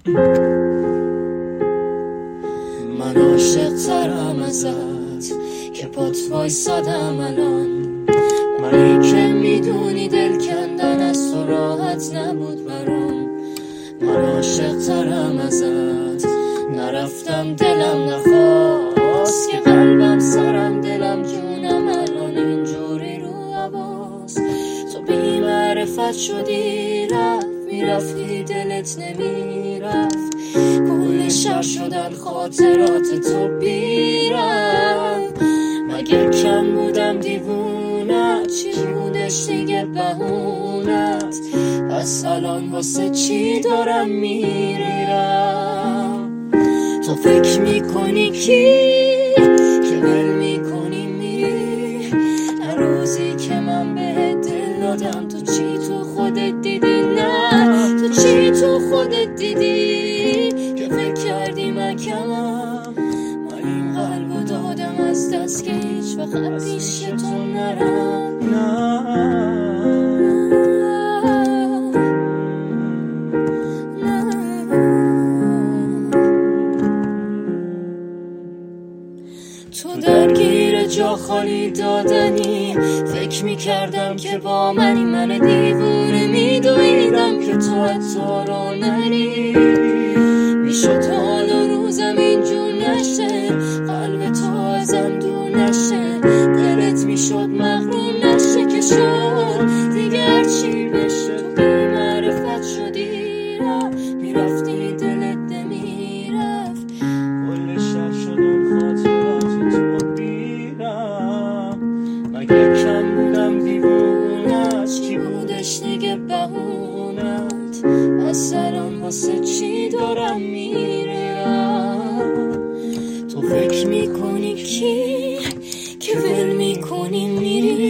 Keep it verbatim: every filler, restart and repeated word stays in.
من عاشق ترم ازت که پات وایسادم الان، منی که میدونی دل کندن از تو راحت نبود برام. من عاشق ترم ازت، نرفتم دلم نخواست که قلبم سرم دلم جونم الان اینجوری رو حواس. تو بی معرفت شدی رفت میرفتی دلت نمیرفت، کل شهر شدن خاطرات تو بیرفت. مگه کم بودم دیوونت، چی بودش دیگه بهونت؟ پس الان واسه چی دارم میرم؟ تو فکر میکنی کی که ول میکنی میری؟ هر روزی که من به دل دادم تو چی تو خودت دیدی؟ نه تو چی تو خودت دیدی که فکر کردی من کمم؟ من این قلبو دادم از دست که هیچ وقت پیش تو نرم. تو درگیر جا خالی دادنی، فکر میکردم که با منی، من دیوونه میدویدم که تو حتی رو نری. میشد حال و روزم اینجور نشه، قلب تو ازم دور نشه، دلت میشد مغرور نشه که شد دیگر چی بشه. تو بی معرفت شدی رفت میرفتی دلت نمیرفت، کل شهر شدم خاطرات تو بیرم. مگه کم بودم دیوونت، کی بودش دیگه بهونت؟ از الان واسه چی دارم میرم؟ تو فکر میکنی کی که ول میکنی میری؟